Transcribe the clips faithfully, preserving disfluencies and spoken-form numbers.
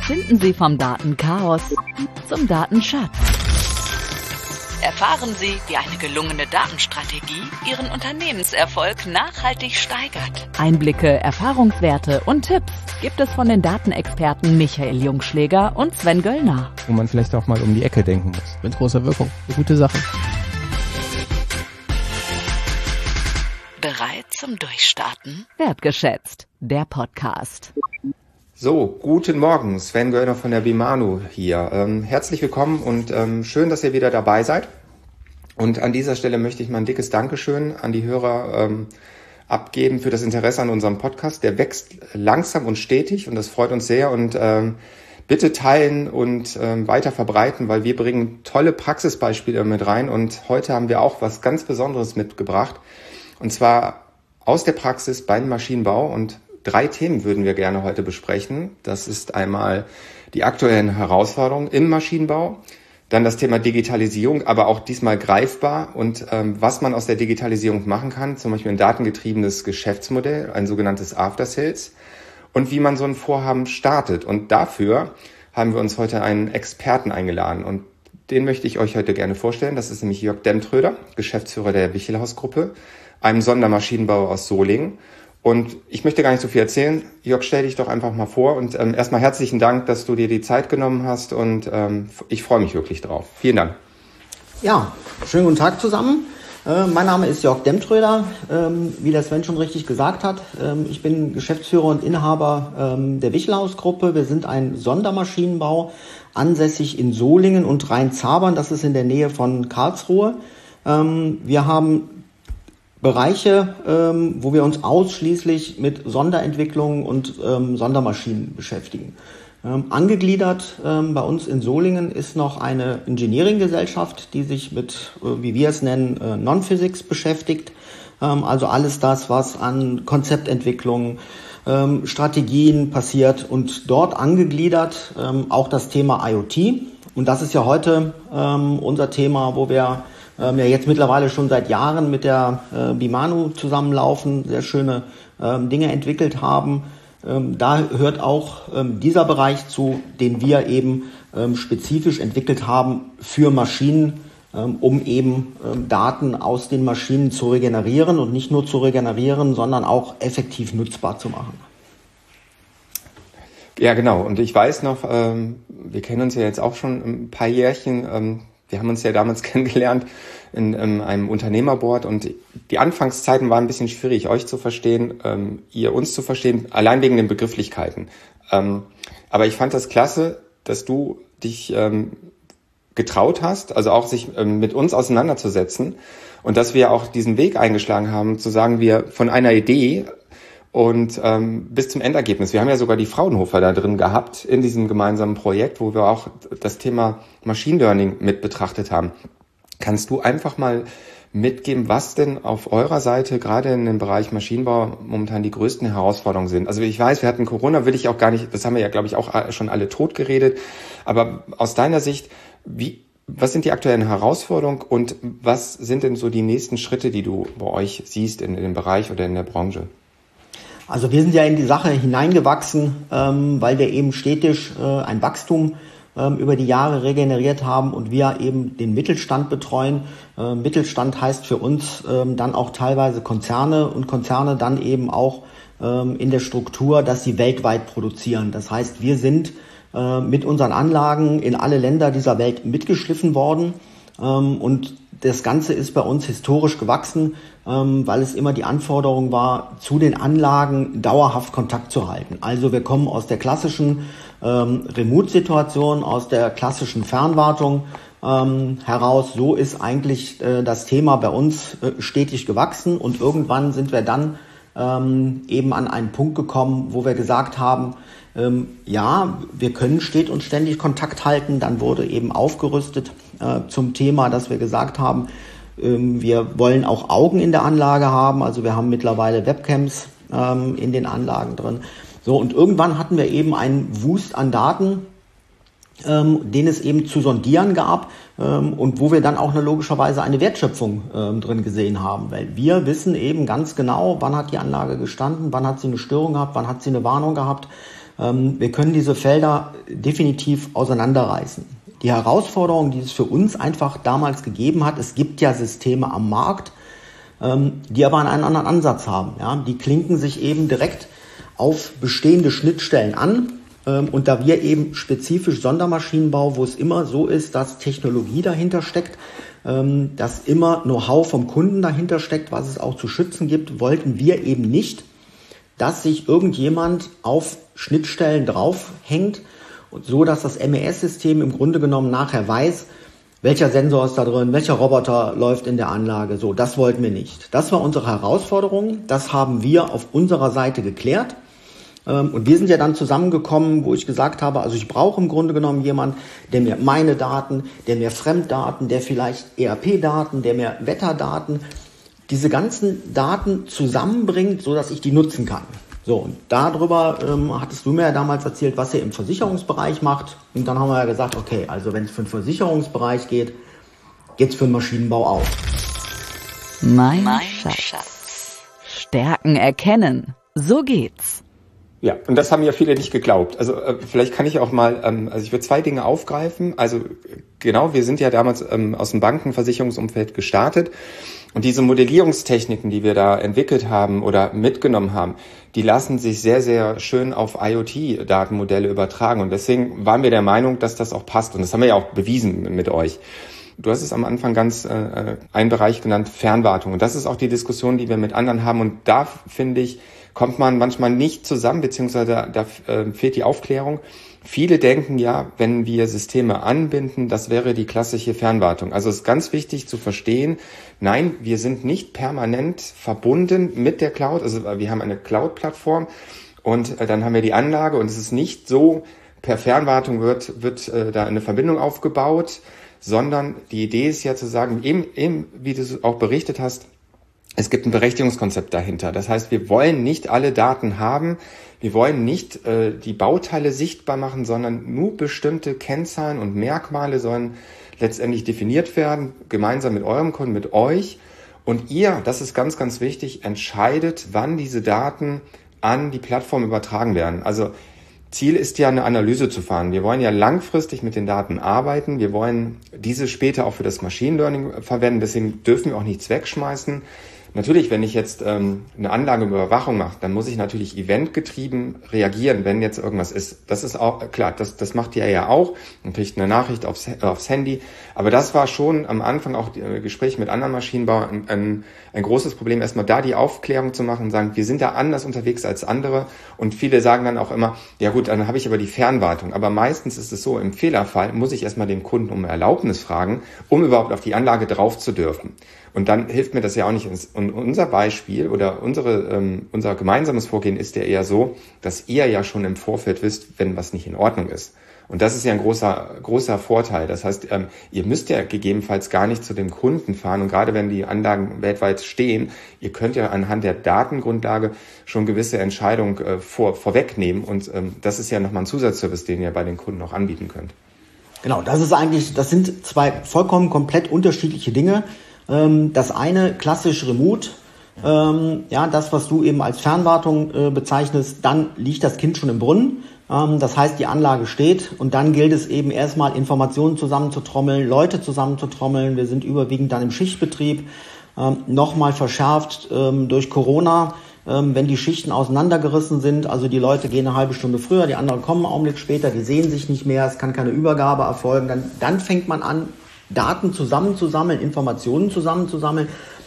Finden Sie vom Datenchaos zum Datenschatz. Erfahren Sie, wie eine gelungene Datenstrategie Ihren Unternehmenserfolg nachhaltig steigert. Einblicke, Erfahrungswerte und Tipps gibt es von den Datenexperten Michael Jungschläger und Sven Göllner. Wo man vielleicht auch mal um die Ecke denken muss. Mit großer Wirkung. Eine gute Sache. Bereit zum Durchstarten? Wertgeschätzt, der Podcast. So, guten Morgen, Sven Göllner von der Bimano hier. Ähm, herzlich willkommen und ähm, schön, dass ihr wieder dabei seid. Und an dieser Stelle möchte ich mal ein dickes Dankeschön an die Hörer ähm, abgeben für das Interesse an unserem Podcast. Der wächst langsam und stetig und das freut uns sehr. Und ähm, bitte teilen und ähm, weiter verbreiten, weil wir bringen tolle Praxisbeispiele mit rein. Und heute haben wir auch was ganz Besonderes mitgebracht. Und zwar aus der Praxis beim Maschinenbau. Und drei Themen würden wir gerne heute besprechen. Das ist einmal die aktuellen Herausforderungen im Maschinenbau, dann das Thema Digitalisierung, aber auch diesmal greifbar und ähm, was man aus der Digitalisierung machen kann, zum Beispiel ein datengetriebenes Geschäftsmodell, ein sogenanntes After Sales und wie man so ein Vorhaben startet. Und dafür haben wir uns heute einen Experten eingeladen und den möchte ich euch heute gerne vorstellen. Das ist nämlich Jörg Demtröder, Geschäftsführer der Wichelhaus-Gruppe, einem Sondermaschinenbauer aus Solingen. Und ich möchte gar nicht so viel erzählen. Jörg, stell dich doch einfach mal vor und ähm, erstmal herzlichen Dank, dass du dir die Zeit genommen hast und ähm, ich freue mich wirklich drauf. Vielen Dank. Ja, schönen guten Tag zusammen. Äh, mein Name ist Jörg Demtröder, ähm, wie der Sven schon richtig gesagt hat. Ähm, ich bin Geschäftsführer und Inhaber ähm, der Wichelhaus-Gruppe. Wir sind ein Sondermaschinenbau, ansässig in Solingen und Rhein-Zabern. Das ist in der Nähe von Karlsruhe. Ähm, wir haben Bereiche, ähm, wo wir uns ausschließlich mit Sonderentwicklungen und ähm, Sondermaschinen beschäftigen. Ähm, angegliedert ähm, bei uns in Solingen ist noch eine Engineering-Gesellschaft, die sich mit, äh, wie wir es nennen, äh, Non-Physics beschäftigt. Ähm, also alles das, was an Konzeptentwicklung, ähm, Strategien passiert und dort angegliedert ähm, auch das Thema I O T. Und das ist ja heute ähm, unser Thema, wo wir Ähm, ja jetzt mittlerweile schon seit Jahren mit der äh, Bimano zusammenlaufen, sehr schöne ähm, Dinge entwickelt haben. Ähm, da hört auch ähm, dieser Bereich zu, den wir eben ähm, spezifisch entwickelt haben für Maschinen, ähm, um eben ähm, Daten aus den Maschinen zu regenerieren und nicht nur zu regenerieren, sondern auch effektiv nutzbar zu machen. Ja, genau. Und ich weiß noch, ähm, wir kennen uns ja jetzt auch schon ein paar Jährchen. Ähm, Wir haben uns ja damals kennengelernt in, in einem Unternehmerboard und die Anfangszeiten waren ein bisschen schwierig, euch zu verstehen, ähm, ihr uns zu verstehen, allein wegen den Begrifflichkeiten. Ähm, aber ich fand das klasse, dass du dich ähm, getraut hast, also auch sich ähm, mit uns auseinanderzusetzen und dass wir auch diesen Weg eingeschlagen haben, zu sagen, wir von einer Idee und ähm, bis zum Endergebnis. Wir haben ja sogar die Fraunhofer da drin gehabt in diesem gemeinsamen Projekt, wo wir auch das Thema Machine Learning mit betrachtet haben. Kannst du einfach mal mitgeben, was denn auf eurer Seite gerade in dem Bereich Maschinenbau momentan die größten Herausforderungen sind? Also ich weiß, wir hatten Corona, will ich auch gar nicht, das haben wir ja, glaube ich, auch schon alle tot geredet. Aber aus deiner Sicht, wie, was sind die aktuellen Herausforderungen und was sind denn so die nächsten Schritte, die du bei euch siehst in, in dem Bereich oder in der Branche? Also wir sind ja in die Sache hineingewachsen, ähm, weil wir eben stetig äh, ein Wachstum ähm, über die Jahre regeneriert haben und wir eben den Mittelstand betreuen. Äh, Mittelstand heißt für uns ähm, dann auch teilweise Konzerne und Konzerne dann eben auch ähm, in der Struktur, dass sie weltweit produzieren. Das heißt, wir sind äh, mit unseren Anlagen in alle Länder dieser Welt mitgeschliffen worden ähm, und das Ganze ist bei uns historisch gewachsen, ähm, weil es immer die Anforderung war, zu den Anlagen dauerhaft Kontakt zu halten. Also wir kommen aus der klassischen ähm, Remote-Situation, aus der klassischen Fernwartung ähm, heraus. So ist eigentlich äh, das Thema bei uns äh, stetig gewachsen und irgendwann sind wir dann ähm, eben an einen Punkt gekommen, wo wir gesagt haben, ähm, ja, wir können stets und ständig Kontakt halten. Dann wurde eben aufgerüstet äh, zum Thema, dass wir gesagt haben, ähm, wir wollen auch Augen in der Anlage haben. Also wir haben mittlerweile Webcams ähm, in den Anlagen drin. So, und irgendwann hatten wir eben einen Wust an Daten, ähm, den es eben zu sondieren gab ähm, und wo wir dann auch eine, logischerweise eine Wertschöpfung ähm, drin gesehen haben. Weil wir wissen eben ganz genau, wann hat die Anlage gestanden, wann hat sie eine Störung gehabt, wann hat sie eine Warnung gehabt. Ähm, wir können diese Felder definitiv auseinanderreißen. Die Herausforderung, die es für uns einfach damals gegeben hat, es gibt ja Systeme am Markt, ähm, die aber einen anderen Ansatz haben. Ja? Die klinken sich eben direkt auf bestehende Schnittstellen an. Ähm, und da wir eben spezifisch Sondermaschinenbau, wo es immer so ist, dass Technologie dahinter steckt, ähm, dass immer Know-how vom Kunden dahinter steckt, was es auch zu schützen gibt, wollten wir eben nicht, dass sich irgendjemand auf Schnittstellen draufhängt, so dass das M E S-System im Grunde genommen nachher weiß, welcher Sensor ist da drin, welcher Roboter läuft in der Anlage. So, das wollten wir nicht. Das war unsere Herausforderung. Das haben wir auf unserer Seite geklärt. Und wir sind ja dann zusammengekommen, wo ich gesagt habe, also ich brauche im Grunde genommen jemanden, der mir meine Daten, der mir Fremddaten, der vielleicht E R P-Daten, der mir Wetterdaten, diese ganzen Daten zusammenbringt, so dass ich die nutzen kann. So, und darüber ähm, hattest du mir ja damals erzählt, was ihr im Versicherungsbereich macht. Und dann haben wir ja gesagt, okay, also wenn es für den Versicherungsbereich geht, geht's für den Maschinenbau auch. Mein, mein Schatz. Schatz. Stärken erkennen. So geht's. Ja, und das haben ja viele nicht geglaubt. Also äh, vielleicht kann ich auch mal, ähm, also ich würde zwei Dinge aufgreifen. Also genau, wir sind ja damals ähm, aus dem Bankenversicherungsumfeld gestartet und diese Modellierungstechniken, die wir da entwickelt haben oder mitgenommen haben, die lassen sich sehr, sehr schön auf IoT-Datenmodelle übertragen und deswegen waren wir der Meinung, dass das auch passt und das haben wir ja auch bewiesen mit euch. Du hast es am Anfang ganz äh, einen Bereich genannt, Fernwartung und das ist auch die Diskussion, die wir mit anderen haben und da finde ich, kommt man manchmal nicht zusammen, beziehungsweise da, da äh, fehlt die Aufklärung. Viele denken ja, wenn wir Systeme anbinden, das wäre die klassische Fernwartung. Also es ist ganz wichtig zu verstehen, nein, wir sind nicht permanent verbunden mit der Cloud. Also wir haben eine Cloud-Plattform und äh, dann haben wir die Anlage und es ist nicht so, per Fernwartung wird, wird äh, da eine Verbindung aufgebaut, sondern die Idee ist ja zu sagen, eben, eben wie du auch berichtet hast, es gibt ein Berechtigungskonzept dahinter. Das heißt, wir wollen nicht alle Daten haben. Wir wollen nicht äh, die Bauteile sichtbar machen, sondern nur bestimmte Kennzahlen und Merkmale sollen letztendlich definiert werden, gemeinsam mit eurem Kunden, mit euch. Und ihr, das ist ganz, ganz wichtig, entscheidet, wann diese Daten an die Plattform übertragen werden. Also Ziel ist ja, eine Analyse zu fahren. Wir wollen ja langfristig mit den Daten arbeiten. Wir wollen diese später auch für das Machine Learning verwenden. Deswegen dürfen wir auch nichts wegschmeißen. Natürlich, wenn ich jetzt ähm, eine Anlageüberwachung mache, dann muss ich natürlich eventgetrieben reagieren, wenn jetzt irgendwas ist. Das ist auch klar, das, das macht ihr ja auch. Man kriegt eine Nachricht aufs, aufs Handy. Aber das war schon am Anfang auch die, äh, Gespräche mit anderen Maschinenbauern ein, ein, ein großes Problem, erstmal da die Aufklärung zu machen und sagen, wir sind da anders unterwegs als andere. Und viele sagen dann auch immer, ja gut, dann habe ich aber die Fernwartung. Aber meistens ist es so, im Fehlerfall muss ich erstmal den Kunden um Erlaubnis fragen, um überhaupt auf die Anlage drauf zu dürfen. Und dann hilft mir das ja auch nicht. Und unser Beispiel oder unsere, ähm, unser gemeinsames Vorgehen ist ja eher so, dass ihr ja schon im Vorfeld wisst, wenn was nicht in Ordnung ist. Und das ist ja ein großer, großer Vorteil. Das heißt, ähm, ihr müsst ja gegebenenfalls gar nicht zu dem Kunden fahren. Und gerade wenn die Anlagen weltweit stehen, ihr könnt ja anhand der Datengrundlage schon gewisse Entscheidungen äh, vor, vorwegnehmen. Und ähm, das ist ja nochmal ein Zusatzservice, den ihr bei den Kunden auch anbieten könnt. Genau, das ist eigentlich, das sind zwei vollkommen komplett unterschiedliche Dinge. Das eine klassisch remote, ähm, ja, das, was du eben als Fernwartung äh, bezeichnest, dann liegt das Kind schon im Brunnen. Ähm, das heißt, die Anlage steht und dann gilt es eben erstmal Informationen zusammenzutrommeln, Leute zusammenzutrommeln. Wir sind überwiegend dann im Schichtbetrieb, ähm, nochmal verschärft ähm, durch Corona, ähm, wenn die Schichten auseinandergerissen sind. Also die Leute gehen eine halbe Stunde früher, die anderen kommen einen Augenblick später, die sehen sich nicht mehr, es kann keine Übergabe erfolgen. Dann, dann fängt man an, Daten zusammenzusammeln, Informationen zusammenzusammeln.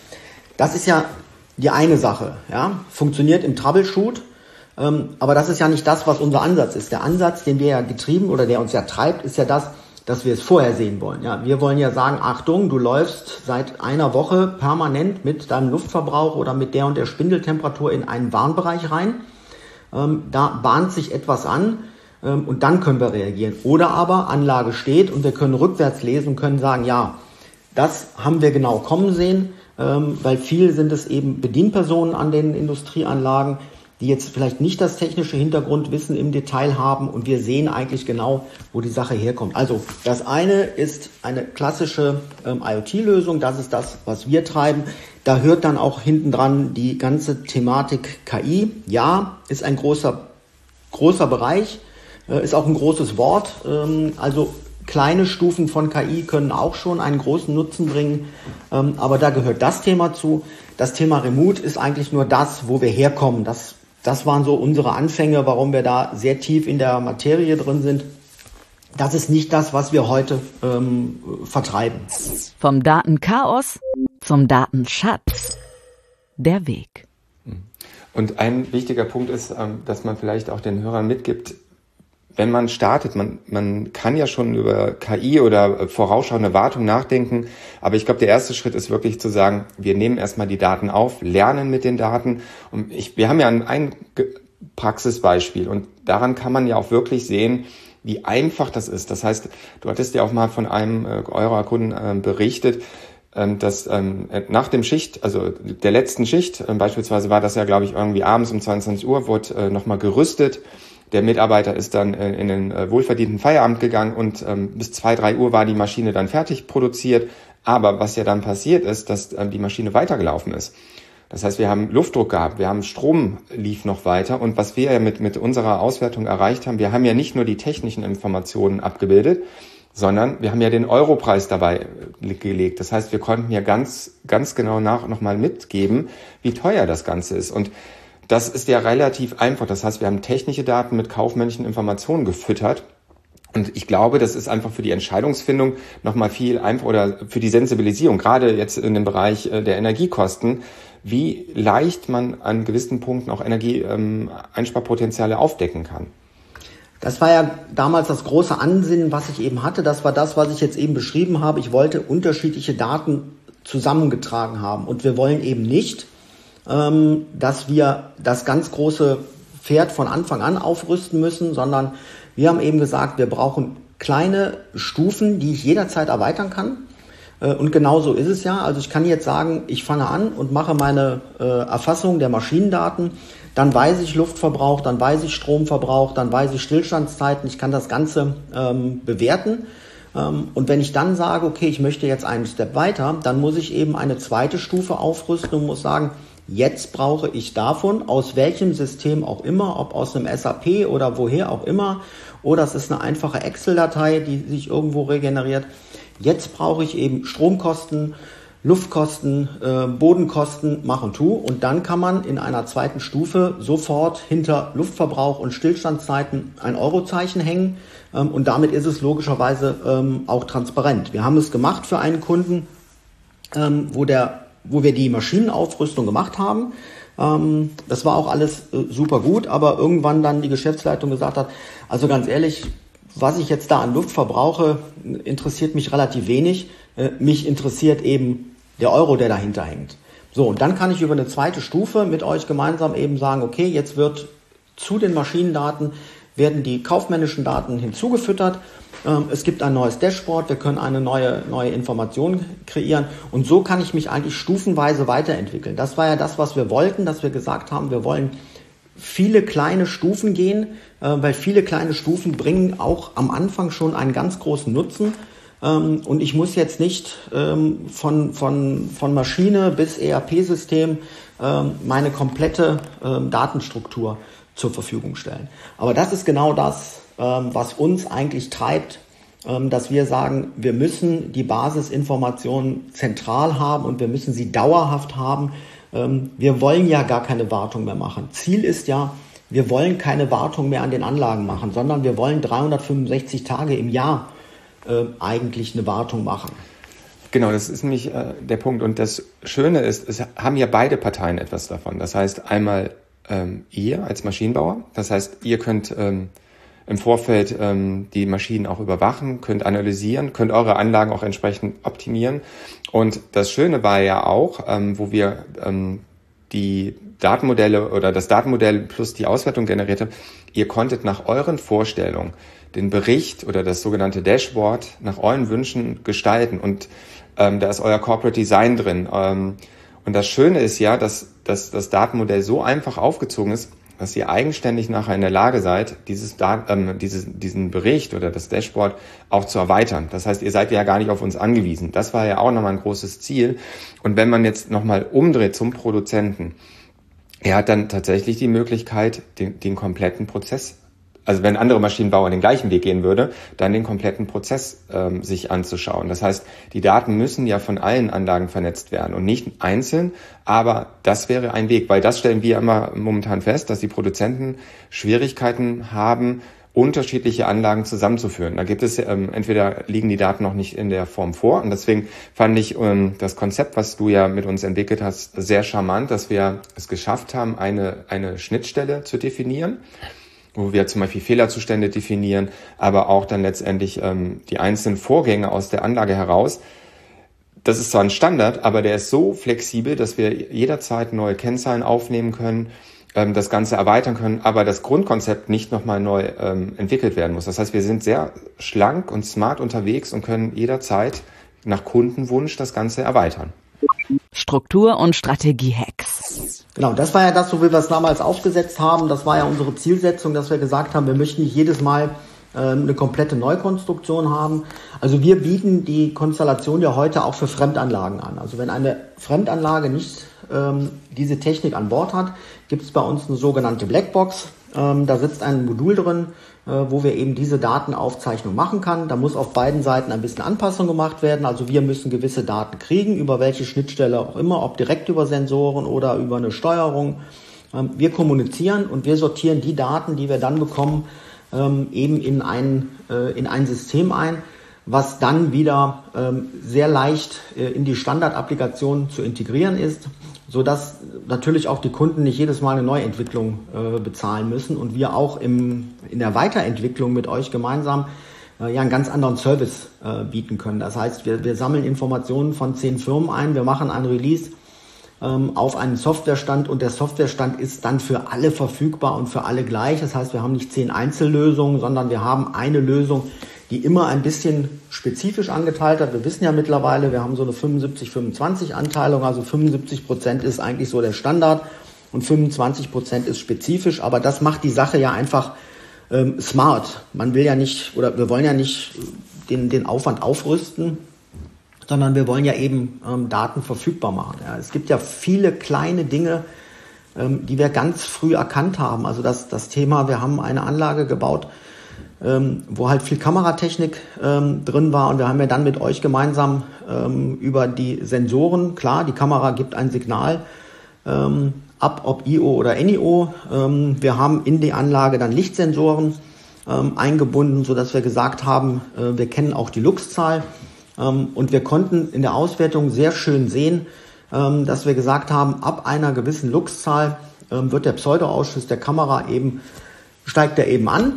Das ist ja die eine Sache, ja, funktioniert im Troubleshoot, ähm, aber das ist ja nicht das, was unser Ansatz ist. Der Ansatz, den wir ja getrieben oder der uns ja treibt, ist ja das, dass wir es vorher sehen wollen. Ja, wir wollen ja sagen, Achtung, du läufst seit einer Woche permanent mit deinem Luftverbrauch oder mit der und der Spindeltemperatur in einen Warnbereich rein. Ähm, da bahnt sich etwas an. Und dann können wir reagieren. Oder aber Anlage steht und wir können rückwärts lesen und können sagen, ja, das haben wir genau kommen sehen, weil viel sind es eben Bedienpersonen an den Industrieanlagen, die jetzt vielleicht nicht das technische Hintergrundwissen im Detail haben und wir sehen eigentlich genau, wo die Sache herkommt. Also das eine ist eine klassische ähm, IoT-Lösung, das ist das, was wir treiben. Da hört dann auch hinten dran die ganze Thematik K I. Ja, ist ein großer großer Bereich, äh, ist auch ein großes Wort. Ähm, also kleine Stufen von K I können auch schon einen großen Nutzen bringen, ähm, aber da gehört das Thema zu. Das Thema Remote ist eigentlich nur das, wo wir herkommen. Das, das waren so unsere Anfänge, warum wir da sehr tief in der Materie drin sind. Das ist nicht das, was wir heute ähm, vertreiben. Vom Datenchaos zum Datenschatz. Der Weg. Und ein wichtiger Punkt ist, dass man vielleicht auch den Hörern mitgibt, wenn man startet, man, man kann ja schon über K I oder vorausschauende Wartung nachdenken, aber ich glaube, der erste Schritt ist wirklich zu sagen, wir nehmen erstmal die Daten auf, lernen mit den Daten. Und ich, wir haben ja ein, ein Praxisbeispiel und daran kann man ja auch wirklich sehen, wie einfach das ist. Das heißt, du hattest ja auch mal von einem äh, eurer Kunden äh, berichtet, ähm, dass ähm, nach dem Schicht, also der letzten Schicht, äh, beispielsweise war das ja, glaube ich, irgendwie abends um zweiundzwanzig Uhr, wurde äh, nochmal gerüstet. Der Mitarbeiter ist dann äh, in den äh, wohlverdienten Feierabend gegangen und ähm, bis zwei, drei Uhr war die Maschine dann fertig produziert. Aber was ja dann passiert ist, dass ähm, die Maschine weitergelaufen ist. Das heißt, wir haben Luftdruck gehabt, wir haben Strom lief noch weiter und was wir ja mit, mit unserer Auswertung erreicht haben, wir haben ja nicht nur die technischen Informationen abgebildet, sondern wir haben ja den Europreis dabei gelegt. Das heißt, wir konnten ja ganz, ganz genau nach nochmal mitgeben, wie teuer das Ganze ist. Und das ist ja relativ einfach. Das heißt, wir haben technische Daten mit kaufmännischen Informationen gefüttert. Und ich glaube, das ist einfach für die Entscheidungsfindung nochmal viel einfacher oder für die Sensibilisierung, gerade jetzt in dem Bereich der Energiekosten, wie leicht man an gewissen Punkten auch Energieeinsparpotenziale aufdecken kann. Das war ja damals das große Ansinnen, was ich eben hatte. Das war das, was ich jetzt eben beschrieben habe. Ich wollte unterschiedliche Daten zusammengetragen haben. Und wir wollen eben nicht, ähm, dass wir das ganz große Pferd von Anfang an aufrüsten müssen, sondern wir haben eben gesagt, wir brauchen kleine Stufen, die ich jederzeit erweitern kann. Und genau so ist es ja. Also ich kann jetzt sagen, ich fange an und mache meine äh, Erfassung der Maschinendaten. Dann weiß ich Luftverbrauch, dann weiß ich Stromverbrauch, dann weiß ich Stillstandszeiten. Ich kann das Ganze ähm, bewerten. Ähm, und wenn ich dann sage, okay, ich möchte jetzt einen Step weiter, dann muss ich eben eine zweite Stufe aufrüsten und muss sagen, jetzt brauche ich davon, aus welchem System auch immer, ob aus einem S A P oder woher auch immer, oder es ist eine einfache Excel-Datei, die sich irgendwo regeneriert. Jetzt brauche ich eben Stromkosten, Luftkosten, äh, Bodenkosten, mach und tu. Und dann kann man in einer zweiten Stufe sofort hinter Luftverbrauch und Stillstandszeiten ein Eurozeichen hängen. Ähm, und damit ist es logischerweise ähm, auch transparent. Wir haben es gemacht für einen Kunden, ähm, wo, der, wo wir die Maschinenaufrüstung gemacht haben. Ähm, das war auch alles äh, super gut, aber irgendwann dann die Geschäftsleitung gesagt hat, also ganz ehrlich, was ich jetzt da an Luft verbrauche, interessiert mich relativ wenig. Äh, mich interessiert eben der Euro, der dahinter hängt. So, und dann kann ich über eine zweite Stufe mit euch gemeinsam eben sagen, okay, jetzt wird zu den Maschinendaten, werden die kaufmännischen Daten hinzugefüttert. Ähm, es gibt ein neues Dashboard, wir können eine neue, neue Information kreieren. Und so kann ich mich eigentlich stufenweise weiterentwickeln. Das war ja das, was wir wollten, dass wir gesagt haben, wir wollen viele kleine Stufen gehen, äh, weil viele kleine Stufen bringen auch am Anfang schon einen ganz großen Nutzen. Ähm, und ich muss jetzt nicht ähm, von, von, von Maschine bis E R P-System ähm, meine komplette ähm, Datenstruktur zur Verfügung stellen. Aber das ist genau das, ähm, was uns eigentlich treibt, ähm, dass wir sagen, wir müssen die Basisinformationen zentral haben und wir müssen sie dauerhaft haben. Wir wollen ja gar keine Wartung mehr machen. Ziel ist ja, wir wollen keine Wartung mehr an den Anlagen machen, sondern wir wollen dreihundertfünfundsechzig Tage im Jahr äh, eigentlich eine Wartung machen. Genau, das ist nämlich äh, der Punkt. Und das Schöne ist, es haben ja beide Parteien etwas davon. Das heißt einmal ähm, ihr als Maschinenbauer, das heißt ihr könnt ähm, im Vorfeld ähm, die Maschinen auch überwachen, könnt analysieren, könnt eure Anlagen auch entsprechend optimieren. Und das Schöne war ja auch, ähm, wo wir ähm, die Datenmodelle oder das Datenmodell plus die Auswertung generiert haben, ihr konntet nach euren Vorstellungen den Bericht oder das sogenannte Dashboard nach euren Wünschen gestalten. Und ähm, da ist euer Corporate Design drin. Ähm, und das Schöne ist ja, dass, dass das Datenmodell so einfach aufgezogen ist, dass ihr eigenständig nachher in der Lage seid, dieses, ähm, dieses, diesen Bericht oder das Dashboard auch zu erweitern. Das heißt, ihr seid ja gar nicht auf uns angewiesen. Das war ja auch nochmal ein großes Ziel. Und wenn man jetzt nochmal umdreht zum Produzenten, er hat dann tatsächlich die Möglichkeit, den, den kompletten Prozess also wenn ein anderer Maschinenbauer den gleichen Weg gehen würde, dann den kompletten Prozess ähm, sich anzuschauen. Das heißt, die Daten müssen ja von allen Anlagen vernetzt werden und nicht einzeln, aber das wäre ein Weg, weil das stellen wir immer momentan fest, dass die Produzenten Schwierigkeiten haben, unterschiedliche Anlagen zusammenzuführen. Da gibt es ähm, entweder liegen die Daten noch nicht in der Form vor und deswegen fand ich ähm, das Konzept, was du ja mit uns entwickelt hast, sehr charmant, dass wir es geschafft haben, eine eine Schnittstelle zu definieren, wo wir zum Beispiel Fehlerzustände definieren, aber auch dann letztendlich ähm, die einzelnen Vorgänge aus der Anlage heraus. Das ist zwar ein Standard, aber der ist so flexibel, dass wir jederzeit neue Kennzahlen aufnehmen können, das Ganze erweitern können, aber das Grundkonzept nicht nochmal neu ähm, entwickelt werden muss. Das heißt, wir sind sehr schlank und smart unterwegs und können jederzeit nach Kundenwunsch das Ganze erweitern. Struktur- und Strategie-Hacks. Genau, das war ja das, so wie wir es damals aufgesetzt haben. Das war ja unsere Zielsetzung, dass wir gesagt haben, wir möchten nicht jedes Mal äh, eine komplette Neukonstruktion haben. Also wir bieten die Konstellation ja heute auch für Fremdanlagen an. Also wenn eine Fremdanlage nicht ähm, diese Technik an Bord hat, gibt es bei uns eine sogenannte Blackbox. Ähm, da sitzt ein Modul drin, äh, wo wir eben diese Datenaufzeichnung machen kann. Da muss auf beiden Seiten ein bisschen Anpassung gemacht werden. Also wir müssen gewisse Daten kriegen, über welche Schnittstelle auch immer, ob direkt über Sensoren oder über eine Steuerung. Ähm, wir kommunizieren und wir sortieren die Daten, die wir dann bekommen, ähm, eben in ein, äh, in ein System ein, was dann wieder ähm, sehr leicht äh, in die Standardapplikation zu integrieren ist, sodass natürlich auch die Kunden nicht jedes Mal eine Neuentwicklung äh, bezahlen müssen und wir auch im, in der Weiterentwicklung mit euch gemeinsam äh, ja einen ganz anderen Service äh, bieten können. Das heißt, wir, wir sammeln Informationen von zehn Firmen ein, wir machen ein Release ähm, auf einen Softwarestand und der Softwarestand ist dann für alle verfügbar und für alle gleich. Das heißt, wir haben nicht zehn Einzellösungen, sondern wir haben eine Lösung, die immer ein bisschen spezifisch angeteilt hat. Wir wissen ja mittlerweile, wir haben so eine fünfundsiebzig fünfundzwanzig Anteilung, also fünfundsiebzig Prozent ist eigentlich so der Standard und fünfundzwanzig Prozent ist spezifisch, aber das macht die Sache ja einfach ähm, smart. Man will ja nicht, oder wir wollen ja nicht den, den Aufwand aufrüsten, sondern wir wollen ja eben ähm, Daten verfügbar machen. Ja, es gibt ja viele kleine Dinge, ähm, die wir ganz früh erkannt haben. Also das, das Thema, wir haben eine Anlage gebaut, Ähm, wo halt viel Kameratechnik ähm, drin war und wir haben ja dann mit euch gemeinsam ähm, über die Sensoren, klar, die Kamera gibt ein Signal ähm, ab, ob I O oder N I O. Ähm, wir haben in die Anlage dann Lichtsensoren ähm, eingebunden, sodass wir gesagt haben, äh, wir kennen auch die Luxzahl ähm, und wir konnten in der Auswertung sehr schön sehen, ähm, dass wir gesagt haben, ab einer gewissen Luxzahl ähm, wird der Pseudoausschuss der Kamera eben, steigt er eben an.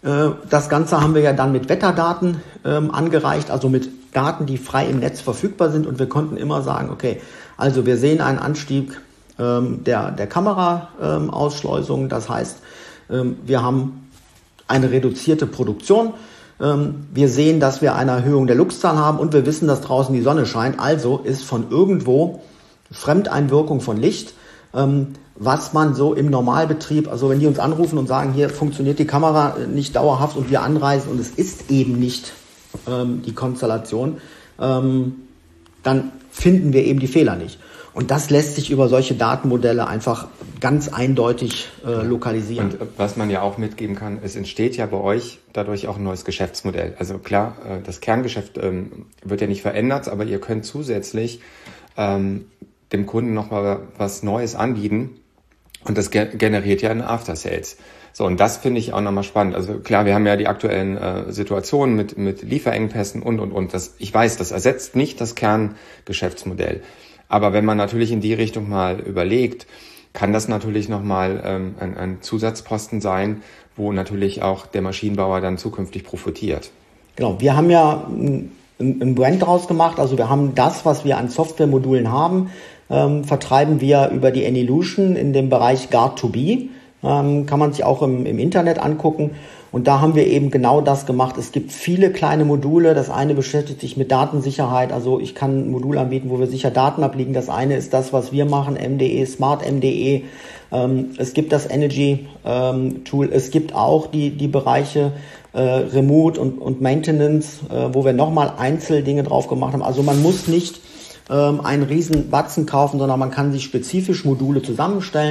Das Ganze haben wir ja dann mit Wetterdaten ähm, angereicht, also mit Daten, die frei im Netz verfügbar sind und wir konnten immer sagen, okay, also wir sehen einen Anstieg ähm, der, der Kameraausschleusung, ähm, das heißt, ähm, wir haben eine reduzierte Produktion, ähm, wir sehen, dass wir eine Erhöhung der Luxzahl haben und wir wissen, dass draußen die Sonne scheint, also ist von irgendwo Fremdeinwirkung von Licht, ähm, was man so im Normalbetrieb, also wenn die uns anrufen und sagen, hier funktioniert die Kamera nicht dauerhaft und wir anreisen und es ist eben nicht ähm, die Konstellation, ähm, dann finden wir eben die Fehler nicht. Und das lässt sich über solche Datenmodelle einfach ganz eindeutig äh, lokalisieren. Und was man ja auch mitgeben kann, es entsteht ja bei euch dadurch auch ein neues Geschäftsmodell. Also klar, äh, das Kerngeschäft ähm, wird ja nicht verändert, aber ihr könnt zusätzlich ähm, dem Kunden nochmal was Neues anbieten. Und das ge- generiert ja eine After-Sales. So, und das finde ich auch nochmal spannend. Also klar, wir haben ja die aktuellen äh, Situationen mit mit Lieferengpässen und, und, und. Das, ich weiß, das ersetzt nicht das Kerngeschäftsmodell. Aber wenn man natürlich in die Richtung mal überlegt, kann das natürlich nochmal ähm, ein, ein Zusatzposten sein, wo natürlich auch der Maschinenbauer dann zukünftig profitiert. Genau, wir haben ja ein, ein Brand draus gemacht. Also wir haben das, was wir an Softwaremodulen haben, Ähm, vertreiben wir über die Anylution in dem Bereich Guard to Be. Ähm, kann man sich auch im, im Internet angucken. Und da haben wir eben genau das gemacht. Es gibt viele kleine Module. Das eine beschäftigt sich mit Datensicherheit. Also ich kann ein Modul anbieten, wo wir sicher Daten ablegen. Das eine ist das, was wir machen, M D E, Smart M D E. Ähm, es gibt das Energy ähm, Tool. Es gibt auch die, die Bereiche äh, Remote und, und Maintenance, äh, wo wir nochmal Einzeldinge drauf gemacht haben. Also man muss nicht einen riesen Batzen kaufen, sondern man kann sich spezifisch Module zusammenstellen,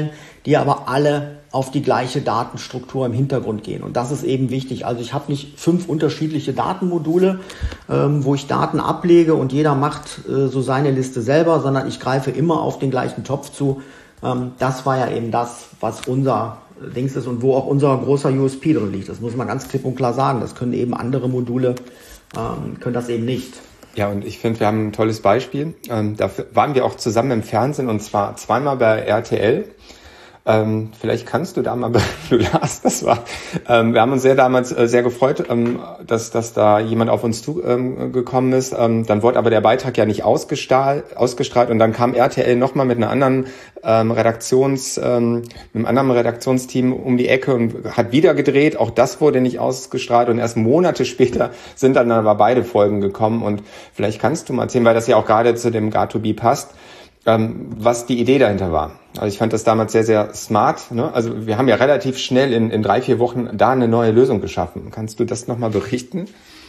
die aber alle auf die gleiche Datenstruktur im Hintergrund gehen. Und das ist eben wichtig. Also ich habe nicht fünf unterschiedliche Datenmodule, ähm, wo ich Daten ablege und jeder macht äh, so seine Liste selber, sondern ich greife immer auf den gleichen Topf zu. Ähm, das war ja eben das, was unser Dings ist und wo auch unser großer U S P drin liegt. Das muss man ganz klipp und klar sagen. Das können eben andere Module, ähm, können das eben nicht. Ja, und ich finde, wir haben ein tolles Beispiel. Ähm, dafür waren wir auch zusammen im Fernsehen und zwar zweimal bei R T L. Ähm, vielleicht kannst du da mal, du Lars, das war, ähm, wir haben uns sehr damals äh, sehr gefreut, ähm, dass, dass da jemand auf uns zugekommen ähm, ist. Ähm, dann wurde aber der Beitrag ja nicht ausgestrahlt, ausgestrahlt und dann kam R T L nochmal mit einer anderen ähm, Redaktions, ähm, mit einem anderen Redaktionsteam um die Ecke und hat wieder gedreht. Auch das wurde nicht ausgestrahlt und erst Monate später sind dann aber beide Folgen gekommen und vielleicht kannst du mal erzählen, weil das ja auch gerade zu dem Got to Be passt, Ähm, was die Idee dahinter war. Also ich fand das damals sehr, sehr smart. Ne? Also wir haben ja relativ schnell in, in drei, vier Wochen da eine neue Lösung geschaffen. Kannst du das nochmal berichten?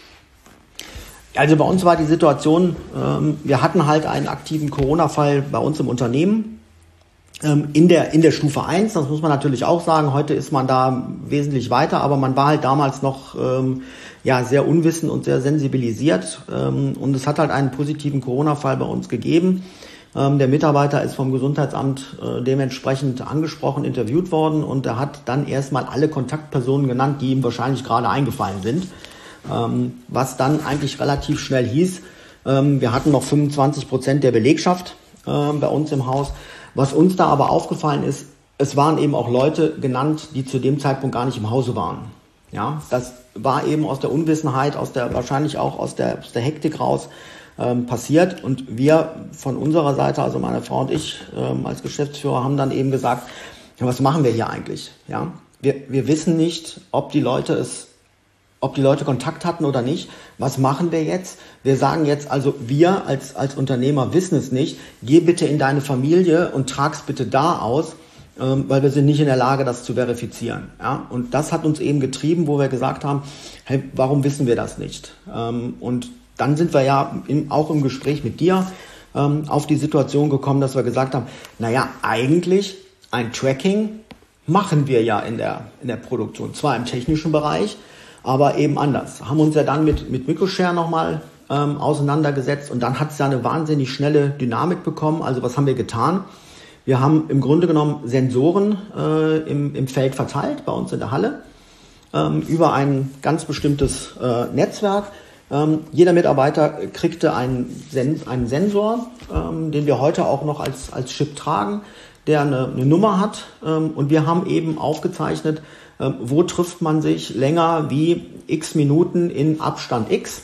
Also bei uns war die Situation, ähm, wir hatten halt einen aktiven Corona-Fall bei uns im Unternehmen ähm, in der in der Stufe eins. Das muss man natürlich auch sagen. Heute ist man da wesentlich weiter, aber man war halt damals noch ähm, ja sehr unwissend und sehr sensibilisiert. Ähm, und es hat halt einen positiven Corona-Fall bei uns gegeben. Ähm, der Mitarbeiter ist vom Gesundheitsamt äh, dementsprechend angesprochen, interviewt worden und er hat dann erstmal alle Kontaktpersonen genannt, die ihm wahrscheinlich gerade eingefallen sind. Ähm, was dann eigentlich relativ schnell hieß, ähm, wir hatten noch fünfundzwanzig Prozent der Belegschaft äh, bei uns im Haus. Was uns da aber aufgefallen ist, es waren eben auch Leute genannt, die zu dem Zeitpunkt gar nicht im Hause waren. Ja, das war eben aus der Unwissenheit, aus der wahrscheinlich auch aus der, aus der Hektik raus ähm, passiert. Und wir von unserer Seite, also meine Frau und ich ähm, als Geschäftsführer, haben dann eben gesagt, ja, was machen wir hier eigentlich? Ja, wir, wir wissen nicht, ob die Leute es ob die Leute Kontakt hatten oder nicht. Was machen wir jetzt? Wir sagen jetzt also, wir als, als Unternehmer wissen es nicht. Geh bitte in deine Familie und trag's bitte da aus, ähm, weil wir sind nicht in der Lage, das zu verifizieren. Ja? Und das hat uns eben getrieben, wo wir gesagt haben, hey, warum wissen wir das nicht? Ähm, und dann sind wir ja in, auch im Gespräch mit dir ähm, auf die Situation gekommen, dass wir gesagt haben, naja, eigentlich ein Tracking machen wir ja in der, in der Produktion, zwar im technischen Bereich, aber eben anders. Haben uns ja dann mit, mit Microshare nochmal ähm, auseinandergesetzt und dann hat es ja eine wahnsinnig schnelle Dynamik bekommen. Also was haben wir getan? Wir haben im Grunde genommen Sensoren äh, im, im Feld verteilt, bei uns in der Halle, ähm, über ein ganz bestimmtes äh, Netzwerk. Ähm, jeder Mitarbeiter kriegte einen, Sen- einen Sensor, ähm, den wir heute auch noch als, als Chip tragen, der eine, eine Nummer hat. Ähm, und wir haben eben aufgezeichnet, ähm, wo trifft man sich länger wie x Minuten in Abstand x.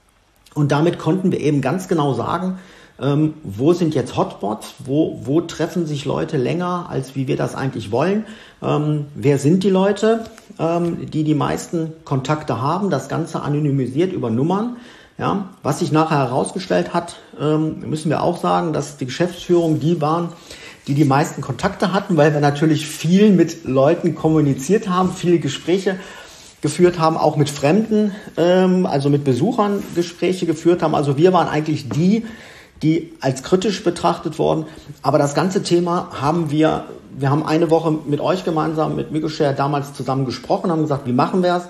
Und damit konnten wir eben ganz genau sagen, ähm, wo sind jetzt Hotspots, wo, wo treffen sich Leute länger, als wie wir das eigentlich wollen. Ähm, wer sind die Leute, ähm, die die meisten Kontakte haben, das Ganze anonymisiert über Nummern. Ja, was sich nachher herausgestellt hat, ähm, müssen wir auch sagen, dass die Geschäftsführung die waren, die die meisten Kontakte hatten, weil wir natürlich viel mit Leuten kommuniziert haben, viele Gespräche geführt haben, auch mit Fremden, ähm, also mit Besuchern Gespräche geführt haben. Also wir waren eigentlich die, die als kritisch betrachtet wurden. Aber das ganze Thema haben wir, wir haben eine Woche mit euch gemeinsam, mit Microshare damals zusammen gesprochen, haben gesagt, wie machen wir es?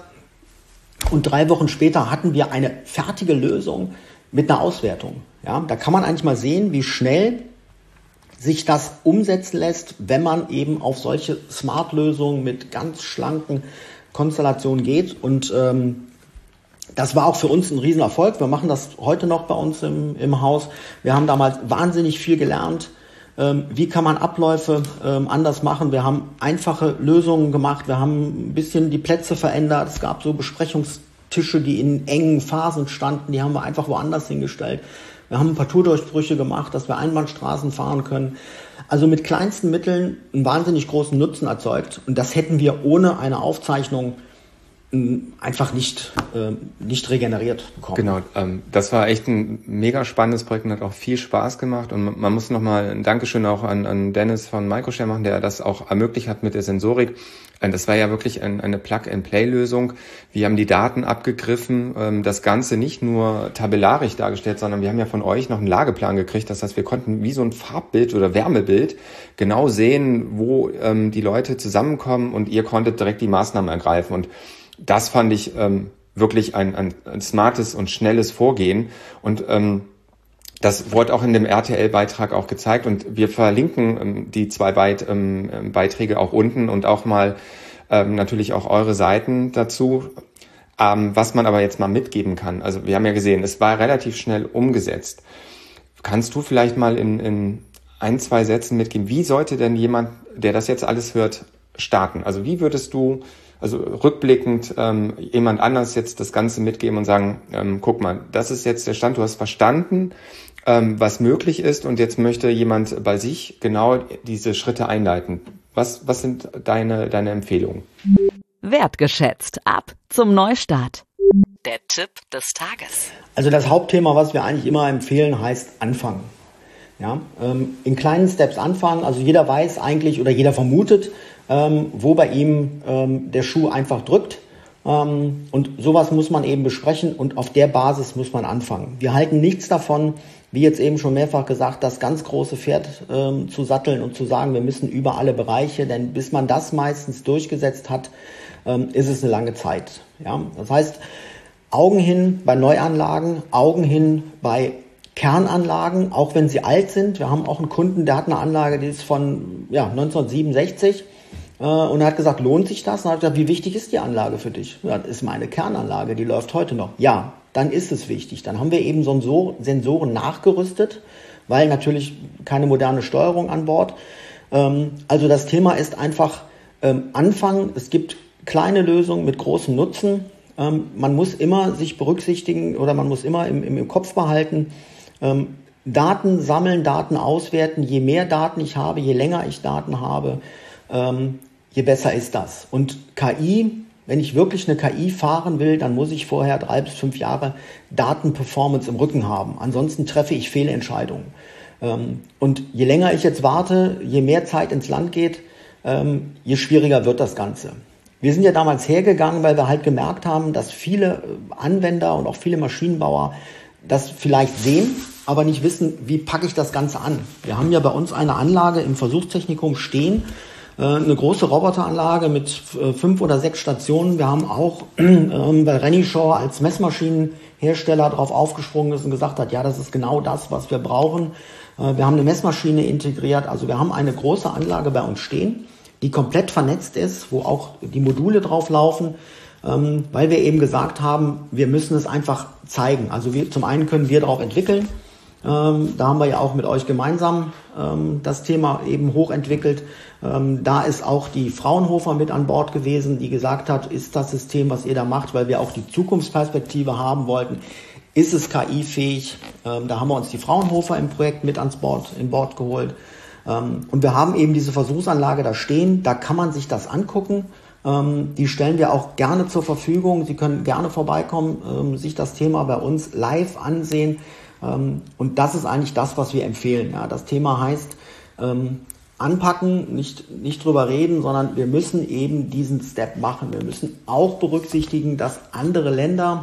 Und drei Wochen später hatten wir eine fertige Lösung mit einer Auswertung. Ja, da kann man eigentlich mal sehen, wie schnell sich das umsetzen lässt, wenn man eben auf solche Smart-Lösungen mit ganz schlanken Konstellationen geht. Und ähm, das war auch für uns ein Riesenerfolg. Wir machen das heute noch bei uns im, im Haus. Wir haben damals wahnsinnig viel gelernt. Ähm, wie kann man Abläufe ähm, anders machen? Wir haben einfache Lösungen gemacht. Wir haben ein bisschen die Plätze verändert. Es gab so Besprechungstische, die in engen Phasen standen. Die haben wir einfach woanders hingestellt. Wir haben ein paar Tourdurchbrüche gemacht, dass wir Einbahnstraßen fahren können. Also mit kleinsten Mitteln einen wahnsinnig großen Nutzen erzeugt. Und das hätten wir ohne eine Aufzeichnung einfach nicht äh, nicht regeneriert bekommen. Genau, ähm, das war echt ein mega spannendes Projekt und hat auch viel Spaß gemacht. Und man muss nochmal ein Dankeschön auch an, an Dennis von Microshare machen, der das auch ermöglicht hat mit der Sensorik. Das war ja wirklich ein, eine Plug-and-Play-Lösung. Wir haben die Daten abgegriffen, ähm, das Ganze nicht nur tabellarisch dargestellt, sondern wir haben ja von euch noch einen Lageplan gekriegt. Das heißt, wir konnten wie so ein Farbbild oder Wärmebild genau sehen, wo ähm, die Leute zusammenkommen, und ihr konntet direkt die Maßnahmen ergreifen. Und das fand ich ähm, wirklich ein, ein, ein smartes und schnelles Vorgehen. Und ähm, das wurde auch in dem R T L-Beitrag auch gezeigt, und wir verlinken ähm, die zwei Beit, ähm, Beiträge auch unten und auch mal ähm, natürlich auch eure Seiten dazu. Ähm, was man aber jetzt mal mitgeben kann, also wir haben ja gesehen, es war relativ schnell umgesetzt. Kannst du vielleicht mal in, in ein, zwei Sätzen mitgeben, wie sollte denn jemand, der das jetzt alles hört, starten? Also wie würdest du, also rückblickend, ähm, jemand anders jetzt das Ganze mitgeben und sagen, ähm, guck mal, das ist jetzt der Stand, du hast verstanden, ähm, was möglich ist, und jetzt möchte jemand bei sich genau diese Schritte einleiten. Was, was sind deine, deine Empfehlungen? Wertgeschätzt. Ab zum Neustart. Der Tipp des Tages. Also das Hauptthema, was wir eigentlich immer empfehlen, heißt anfangen. Ja, ähm, in kleinen Steps anfangen. Also jeder weiß eigentlich oder jeder vermutet, ähm, wo bei ihm ähm, der Schuh einfach drückt. Ähm, und sowas muss man eben besprechen, und auf der Basis muss man anfangen. Wir halten nichts davon, wie jetzt eben schon mehrfach gesagt, das ganz große Pferd ähm, zu satteln und zu sagen, wir müssen über alle Bereiche, denn bis man das meistens durchgesetzt hat, ähm, ist es eine lange Zeit. Ja? Das heißt, Augen hin bei Neuanlagen, Augen hin bei Kernanlagen, auch wenn sie alt sind. Wir haben auch einen Kunden, der hat eine Anlage, die ist von ja, neunzehnhundertsiebenundsechzig, äh, und er hat gesagt, lohnt sich das? Und er hat gesagt, wie wichtig ist die Anlage für dich? Ja, das ist meine Kernanlage, die läuft heute noch. Ja, dann ist es wichtig. Dann haben wir eben Sensoren nachgerüstet, weil natürlich keine moderne Steuerung an Bord. Ähm, also das Thema ist einfach ähm, anfangen. Es gibt kleine Lösungen mit großem Nutzen. Ähm, man muss immer sich berücksichtigen oder man muss immer im, im, im Kopf behalten, ähm, Daten sammeln, Daten auswerten. Je mehr Daten ich habe, je länger ich Daten habe, ähm, je besser ist das. Und K I, wenn ich wirklich eine K I fahren will, dann muss ich vorher drei bis fünf Jahre Datenperformance im Rücken haben. Ansonsten treffe ich Fehlentscheidungen. Ähm, und je länger ich jetzt warte, je mehr Zeit ins Land geht, ähm, je schwieriger wird das Ganze. Wir sind ja damals hergegangen, weil wir halt gemerkt haben, dass viele Anwender und auch viele Maschinenbauer das vielleicht sehen, aber nicht wissen, wie packe ich das Ganze an. Wir haben ja bei uns eine Anlage im Versuchstechnikum stehen, eine große Roboteranlage mit fünf oder sechs Stationen. Wir haben auch, ähm, weil Renishaw als Messmaschinenhersteller darauf aufgesprungen ist und gesagt hat, ja, das ist genau das, was wir brauchen. Äh, wir haben eine Messmaschine integriert. Also wir haben eine große Anlage bei uns stehen, die komplett vernetzt ist, wo auch die Module drauf laufen, ähm, weil wir eben gesagt haben, wir müssen es einfach zeigen. Also wir, zum einen können wir darauf entwickeln. Ähm, da haben wir ja auch mit euch gemeinsam ähm, das Thema eben hochentwickelt. Ähm, da ist auch die Fraunhofer mit an Bord gewesen, die gesagt hat, ist das System, was ihr da macht, weil wir auch die Zukunftsperspektive haben wollten, ist es K I-fähig? Ähm, da haben wir uns die Fraunhofer im Projekt mit ans Bord, in Bord geholt. Ähm, und wir haben eben diese Versuchsanlage da stehen, da kann man sich das angucken. Ähm, die stellen wir auch gerne zur Verfügung. Sie können gerne vorbeikommen, ähm, sich das Thema bei uns live ansehen. Ähm, und das ist eigentlich das, was wir empfehlen. Ja, das Thema heißt, ähm, anpacken, nicht, nicht drüber reden, sondern wir müssen eben diesen Step machen. Wir müssen auch berücksichtigen, dass andere Länder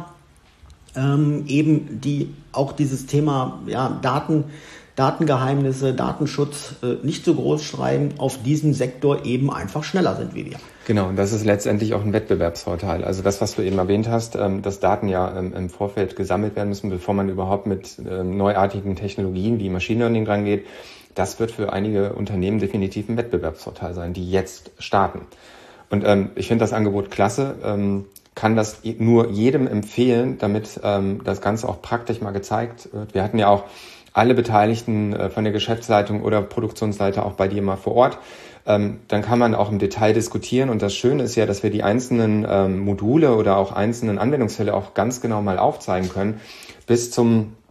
ähm, eben die auch dieses Thema ja, Daten, Datengeheimnisse, Datenschutz äh, nicht so groß schreiben, auf diesem Sektor eben einfach schneller sind wie wir. Genau, und das ist letztendlich auch ein Wettbewerbsvorteil. Also das, was du eben erwähnt hast, ähm, dass Daten ja ähm, im Vorfeld gesammelt werden müssen, bevor man überhaupt mit ähm, neuartigen Technologien wie Machine Learning rangeht, das wird für einige Unternehmen definitiv ein Wettbewerbsvorteil sein, die jetzt starten. Und ähm, ich finde das Angebot klasse, ähm, kann das nur jedem empfehlen, damit ähm, das Ganze auch praktisch mal gezeigt wird. Wir hatten ja auch alle Beteiligten äh, von der Geschäftsleitung oder Produktionsleiter auch bei dir mal vor Ort. Ähm, dann kann man auch im Detail diskutieren. Und das Schöne ist ja, dass wir die einzelnen ähm, Module oder auch einzelnen Anwendungsfälle auch ganz genau mal aufzeigen können, bis zum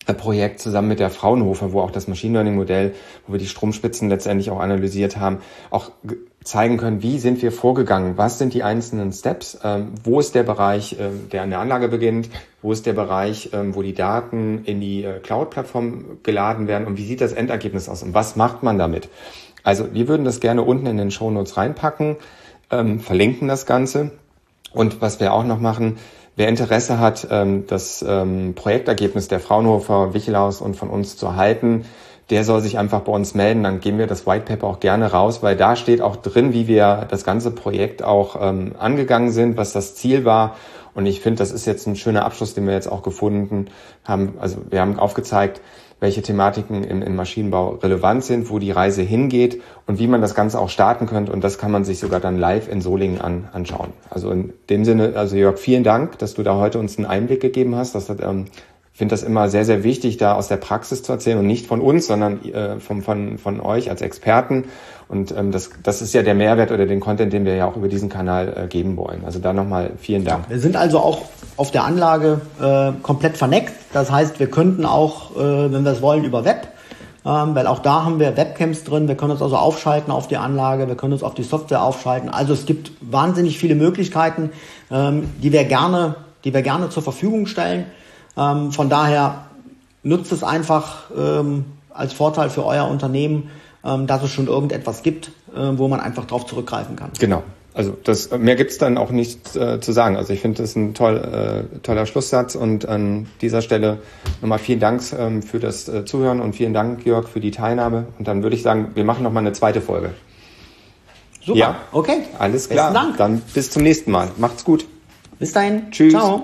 Projekt zusammen mit der Fraunhofer, wo auch das Machine Learning Modell, wo wir die Stromspitzen letztendlich auch analysiert haben, auch zeigen können, wie sind wir vorgegangen, was sind die einzelnen Steps, ähm, wo ist der Bereich, ähm, der an der Anlage beginnt, wo ist der Bereich, ähm, wo die Daten in die äh, Cloud-Plattform geladen werden und wie sieht das Endergebnis aus und was macht man damit. Also wir würden das gerne unten in den Shownotes reinpacken, ähm, verlinken das Ganze und was wir auch noch machen, wer Interesse hat, das Projektergebnis der Fraunhofer, Wichelaus und von uns zu erhalten, der soll sich einfach bei uns melden. Dann geben wir das White Paper auch gerne raus, weil da steht auch drin, wie wir das ganze Projekt auch angegangen sind, was das Ziel war. Und ich finde, das ist jetzt ein schöner Abschluss, den wir jetzt auch gefunden haben. Also wir haben aufgezeigt, welche Thematiken im, im Maschinenbau relevant sind, wo die Reise hingeht und wie man das Ganze auch starten könnte. Und das kann man sich sogar dann live in Solingen an, anschauen. Also in dem Sinne, also Jörg, vielen Dank, dass du da heute uns einen Einblick gegeben hast. Das hat, ähm, ich finde das immer sehr, sehr wichtig, da aus der Praxis zu erzählen und nicht von uns, sondern äh, von, von, von euch als Experten. Und ähm, das, das ist ja der Mehrwert oder den Content, den wir ja auch über diesen Kanal äh, geben wollen. Also da nochmal vielen Dank. Wir sind also auch auf der Anlage äh, komplett vernetzt. Das heißt, wir könnten auch, äh, wenn wir es wollen, über Web, ähm, weil auch da haben wir Webcams drin. Wir können uns also aufschalten auf die Anlage, wir können uns auf die Software aufschalten. Also es gibt wahnsinnig viele Möglichkeiten, ähm, die wir gerne, die wir gerne zur Verfügung stellen. Ähm, von daher nutzt es einfach ähm, als Vorteil für euer Unternehmen, ähm, dass es schon irgendetwas gibt, äh, wo man einfach drauf zurückgreifen kann. Genau. Also das, mehr gibt's dann auch nicht äh, zu sagen. Also ich finde, das ist ein toll, äh, toller Schlusssatz und an dieser Stelle nochmal vielen Dank ähm, für das äh, Zuhören und vielen Dank, Jörg, für die Teilnahme. Und dann würde ich sagen, wir machen nochmal eine zweite Folge. Super, ja? Okay. Alles klar. Besten Dank. Dann bis zum nächsten Mal. Macht's gut. Bis dahin. Tschüss. Ciao.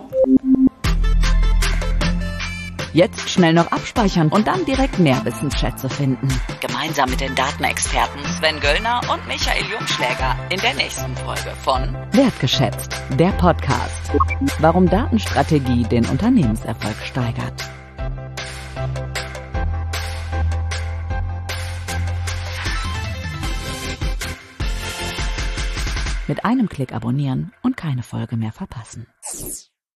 Jetzt schnell noch abspeichern und dann direkt mehr Wissensschätze finden. Gemeinsam mit den Datenexperten Sven Göllner und Michael Jungschläger in der nächsten Folge von Wertgeschätzt, der Podcast. Warum Datenstrategie den Unternehmenserfolg steigert. Mit einem Klick abonnieren und keine Folge mehr verpassen.